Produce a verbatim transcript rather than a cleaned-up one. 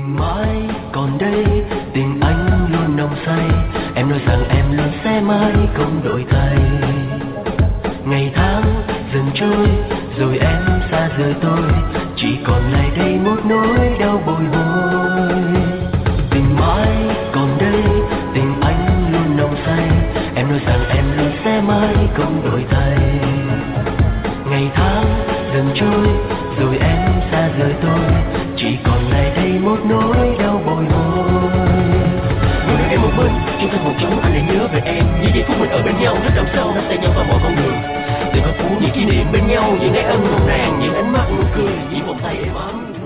tình mãi còn đây, tình anh luôn nồng say. Em nói rằng em luôn sẽ mãi không đổi thay. Ngày tháng dần trôi rồi em xa rời tôi, chỉ còn lại đây một nỗi đau bồi hồi. Tình mãi còn đây, tình anh luôn nồng say. Em nói rằng em luôn sẽ mãi không đổi thay. Ngày tháng dần trôi rồi em xa rời tôi, chỉ còn lại đây một nỗi đau bồi hồi. Người đợi em một mình trong căn phòng trống, anh lại nhớ về em. Những giây phút mình ở bên nhau, rất đậm sâu nắm tay nhau vào mọi con đường. Từng có phố những kỷ niệm bên nhau, những ngày ân nồng nàn, những ánh mắt nụ cười, những vòng tay êm ấm.